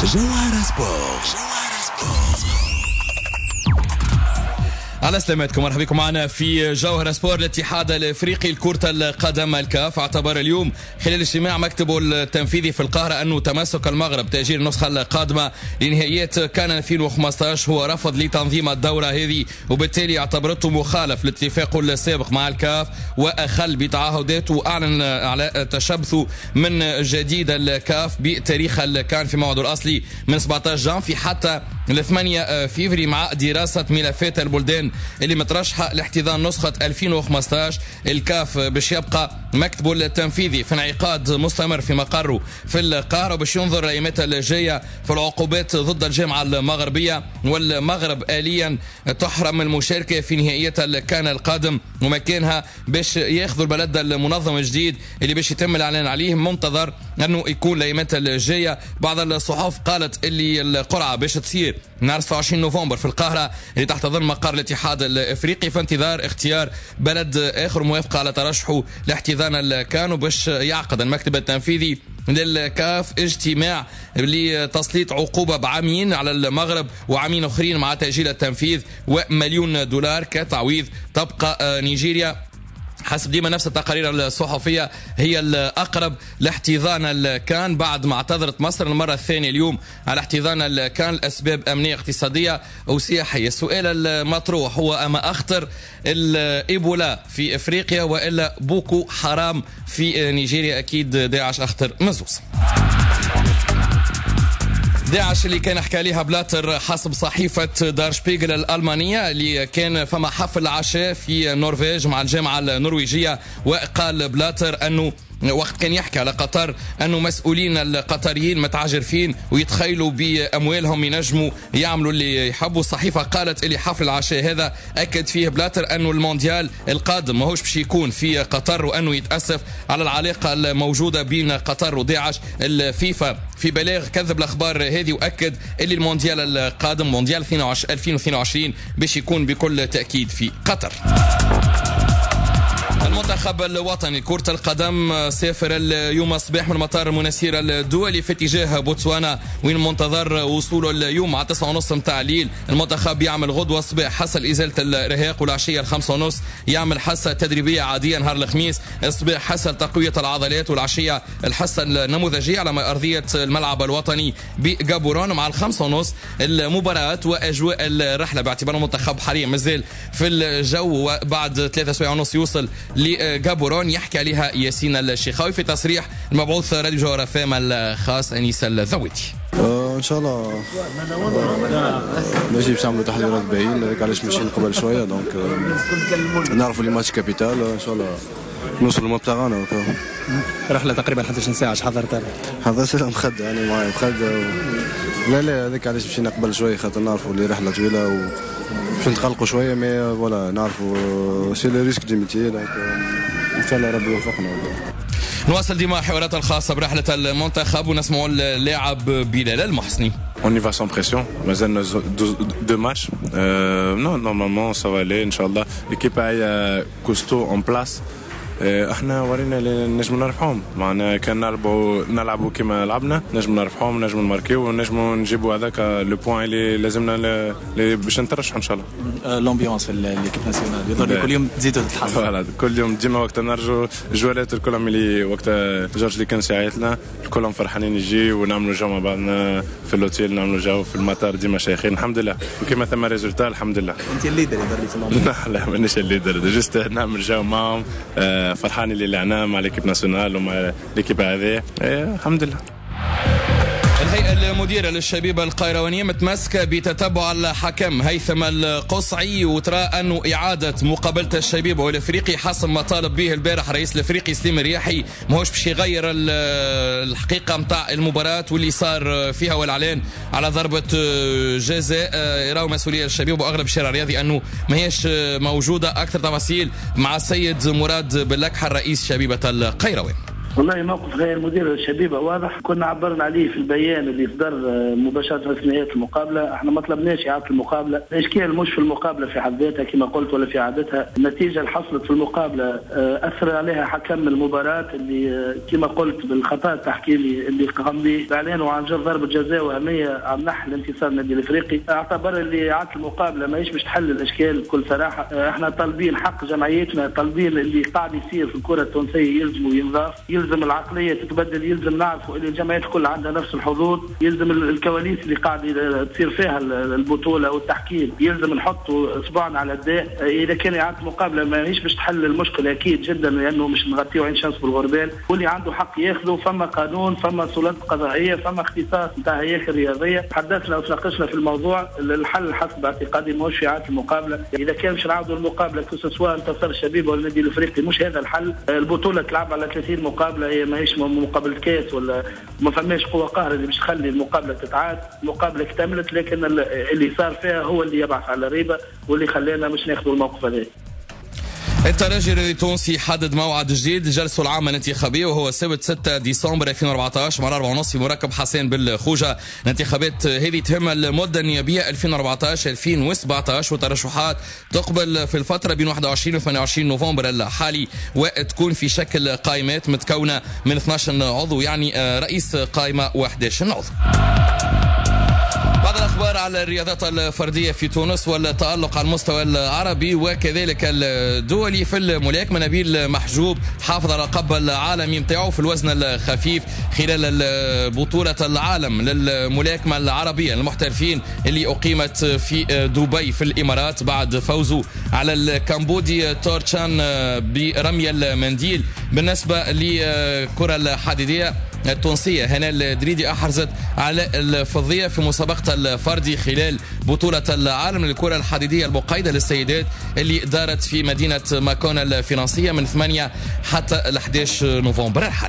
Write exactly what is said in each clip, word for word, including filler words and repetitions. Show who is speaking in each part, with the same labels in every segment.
Speaker 1: جوهرة سبورت. على سلامتكم، مرحبا بكم معنا في جوهرة سبورت. الاتحاد الافريقي لكرة القدم الكاف اعتبر اليوم خلال اجتماع مكتبه التنفيذي في القاهرة انه تمسك المغرب تأجيل النسخة القادمة لنهائيات كان ألفين وخمسة عشر هو رفض لتنظيم الدورة هذه، وبالتالي اعتبرته مخالف لاتفاقه السابق مع الكاف واخل بتعهداته، واعلن على تشبثه من جديد الكاف بتاريخ الكان في موعده الاصلي من سبعة عشر جانفي حتى ثمانية فيفري مع دراسة ملفات البلدان اللي مترشحة لاحتضان نسخة ألفين وخمسة عشر. الكاف باش يبقى مكتبه التنفيذي في انعقاد مستمر في مقره في القاهرة باش ينظر الايامات الجاية في العقوبات ضد الجامعة المغربية، والمغرب آليا تحرم المشاركة في نهائيات الكان القادم ومكانها باش ياخذوا البلد المنظم الجديد اللي باش يتم الاعلان عليه. منتظر انه يكون الايامات الجاية. بعض الصحف قالت اللي القرعة باش تصير نهار ستة وعشرين نوفمبر في القاهرة اللي تحت ظل مقر الاتحاد الافريقي، في انتظار اختيار بلد اخر موافقة على ترشحه لاحتضان الكان، وباش يعقد المكتب التنفيذي للكاف اجتماع لتسليط عقوبة بعامين على المغرب وعامين اخرين مع تأجيل التنفيذ ومليون دولار كتعويض. تبقى نيجيريا حسب ديما نفس التقارير الصحفية هي الأقرب لاحتضان الكان بعد ما اعتذرت مصر المرة الثانية اليوم على احتضان الكان لأسباب أمنية اقتصادية أو سياحية. السؤال المطروح هو أما أخطر الإيبولا في إفريقيا وإلا بوكو حرام في نيجيريا؟ أكيد داعش أخطر مزوز. داعش اللي كان حكى عليها بلاتر حسب صحيفة دار شبيغل الألمانية، اللي كان فما حفل عشاء في النرويج مع الجامعة النرويجية، وقال بلاتر أنه وقت كان يحكي على قطر أنه مسؤولين القطريين متعجرفين ويتخيلوا بأموالهم ينجموا يعملوا اللي يحبوا. الصحيفة قالت اللي حفل العشاء هذا أكد فيه بلاتر أنه المونديال القادم ماهوش باش يكون في قطر، وأنه يتأسف على العلاقة الموجودة بين قطر وداعش. الفيفا في بلاغ كذب الأخبار هذه وأكد اللي المونديال القادم مونديال ألفين واثنين وعشرين باش يكون بكل تأكيد في قطر. المنتخب الوطني كرة القدم سافر اليوم الصباح من مطار مناسير الدولي في اتجاه بوتسوانا، وين منتظر وصوله اليوم على تسعة ونص متاع الليل. المنتخب يعمل غدوة الصباح حصة إزالة الإرهاق، والعشية الخمسة ونص يعمل حصة تدريبية عادية نهار الخميس. الصباح حصة تقوية العضلات، والعشية الحصة النموذجية على أرضية الملعب الوطني بجابورون. مع الخمسة ونص المباراة وأجواء الرحلة، باعتبار المنتخب حاليا مازال في الجو، وبعد ثلاثة سوايع ونص يوصل لجابورون. يحكي عليها ياسين الشيخاوي في تصريح المبعوث راديو جوهرة فام الخاص أنيس الذويتي.
Speaker 2: ان شاء الله ماشي باش نعملوا تحضيرات باهيين، هذاك علاش ماشيين قبل شويه، دونك نعرفوا لي ماتش كابيتال ان شاء الله نوصلوا للمبتغانا.
Speaker 3: رحله تقريبا حتى شنو ساعه؟ اش حضرت؟
Speaker 2: حضرت مخده يعني معايا مخده و... لا لا هذاك علاش مشينا قبل شويه، خاطر نعرفوا اللي رحله طويله و باش نتقلقوا شويه، مي فوالا نعرفوا سي لو ريسك دو ميتي، دونك ان شاء الله ربي يوفقنا.
Speaker 1: نواصل ديما حوارات الخاصة برحلة المنتخب ونسمعوا اللاعب بلال المحسني.
Speaker 4: On y va sans pression. مازال deux matchs. Euh, non, normalement ça va aller, Inch'Allah. L'équipe est costaud en place. احنا ورينا اللي نجم نربحهم، معنا كان نلعبوا نلعبوا كما لعبنا نجم نربحهم، نجم نماركيو ونجم نجيبوا هذاك لو بوين اللي لازمنا اللي باش نترشحوا ان شاء الله.
Speaker 3: لومبيونس في ليكيب ناسيونال يضل كل يوم تزيدوا تتحسن.
Speaker 4: فوالا كل يوم ديما وقت نرجعوا الجوالات الكلهم اللي وقت جورج اللي كان ساعات لنا الكلهم فرحانين يجي ونعملوا جو مع بعضنا في الاوتيل، نعملوا جو في المطار ديما شيخين الحمد لله، وكما ثم ريزولتا الحمد لله.
Speaker 3: انت الليدر يضل في اللومبيونس؟
Speaker 4: لا لا مانيش الليدر، جست نعمل جو معهم، فرحان اللي لعنا مع ليكيب ناسيونال ومع ليكيب هذه الحمد لله.
Speaker 1: الهيئة المديرة للشبيبة القيروانية متمسكة بتتبع الحكم هيثم القصعي، وترى أنه إعادة مقابلة الشبيبة والإفريقي حسب ما طالب به البارح رئيس الإفريقي سليم الرياحي ماهوش باش يغير الحقيقة متاع المباراة واللي صار فيها، والإعلان على ضربة جزاء يراو مسؤولية الشبيبة وأغلب الشارع الرياضي أنه ما هيش موجودة. أكثر تفاصيل مع السيد مراد باللكحة رئيس شبيبة القيروان.
Speaker 5: والله موقف غير مدير الشبيبه واضح، كنا عبرنا عليه في البيان اللي صدر مباشره في نهايه المقابله. احنا ما طلبناش اعاده المقابله، الاشكال مش في المقابله في حد ذاتها كما قلت ولا في عادتها، النتيجه اللي حصلت في المقابله اثر عليها حكم المباراه اللي كما قلت بالخطا التحكيمي اللي قام به اعلانه عن جر ضربه جزاء وهميه عن نحل انتصار النادي الافريقي. اعتبر اللي اعاده المقابله ماهيش باش تحل الاشكال بكل صراحه. احنا طالبين حق جمعيتنا، طالبين اللي قاعد يصير في الكره التونسيه يلزم وينضاف، يلزم العقليه تتبدل، يلزم نعرفوا اللي الجمعيات الكل عندها نفس الحظوظ، يلزم الكواليس اللي قاعد تصير فيها البطوله والتحكيم يلزم نحطوا اصبعنا على الداء. اذا كان اعاده المقابله ماهيش باش تحل المشكله اكيد جدا، لانه مش نغطيو عين شمس بالغربال، واللي عنده حق ياخذه. فما قانون، فما سلطات قضائيه، فما اختصاص نتاع هياكل رياضيه. تحدثنا وتناقشنا في الموضوع، الحل حسب اعتقادي ماهوش في اعاده المقابله. اذا كان مش نعاودوا المقابله سواء انتصر الشبيبه ولا النادي الافريقي مش هذا الحل. البطوله تلعب على ثلاثين مقابله، هي ماهيش مقابله كاس ولا ما فماش قوه قهر اللي باش تخلي المقابله تتعاد. المقابله اكتملت، لكن اللي صار فيها هو اللي يبعث على الريبه واللي خلانا مش ناخذوا الموقف هذا.
Speaker 1: الترجي التونسي حدد موعد جديد لجلسه العامة الانتخابية وهو السبت ستة ديسمبر ألفين وأربعطاش مع أربعة ونص في مركب حسين بالخوجة. الانتخابات هذه تهم المدة النيابية ألفين وأربعطاش ألفين وسبعطاش، والترشحات تقبل في الفترة بين واحد وعشرين و ثمانية وعشرين نوفمبر الحالي، وتكون في شكل قائمات متكونة من اثناش عضو، يعني رئيس قائمة وأحد عشر عضو. بعض الأخبار على الرياضات الفردية في تونس والتألق على المستوى العربي وكذلك الدولي. في الملاكمة نبيل محجوب حافظ على اللقب العالمي متاعه في الوزن الخفيف خلال بطولة العالم للملاكمة العربية للمحترفين اللي أقيمت في دبي في الإمارات بعد فوزه على الكمبودي تورتشان برمي المنديل. بالنسبة للكرة الحديدية التونسية هنا الدريدي أحرزت على الفضية في مسابقة الفردي خلال بطولة العالم للكرة الحديدية المقيدة للسيدات اللي دارت في مدينة ماكونا الفرنسية من ثمانية حتى أحد عشر نوفمبر الحالي.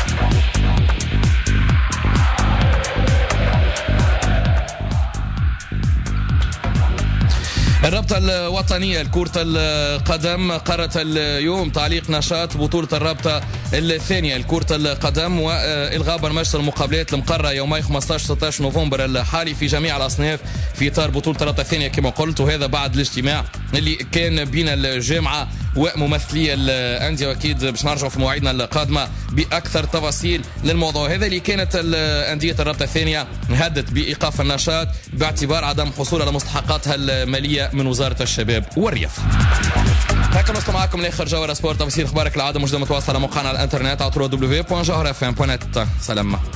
Speaker 1: الرابطة الوطنية لكرة القدم قررت اليوم تعليق نشاط بطولة الرابطة الثانية لكرة القدم وإلغاء برمجة المقابلات المقررة يومي خمسطاش ستطاش نوفمبر الحالي في جميع الأصناف في إطار بطولة الرابطة الثانية كما قلت، وهذا بعد الاجتماع اللي كان بين الجامعة وممثلي الأندية، وأكيد باش نرجعوا في مواعيدنا القادمة بأكثر تفاصيل للموضوع هذا. اللي كانت أندية الرابطة الثانية هدت بإيقاف النشاط باعتبار عدم حصول على مستحقاتها المالية من وزارة الشباب والرياضة. هكا نوصل معكم لاخر جوهرة سبورت. تفاصيل اخبارك العاده موجوده متواصله على موقعنا على الانترنت على دبليو دبليو دبليو دوت جوهرة اف ام دوت نت. سلام.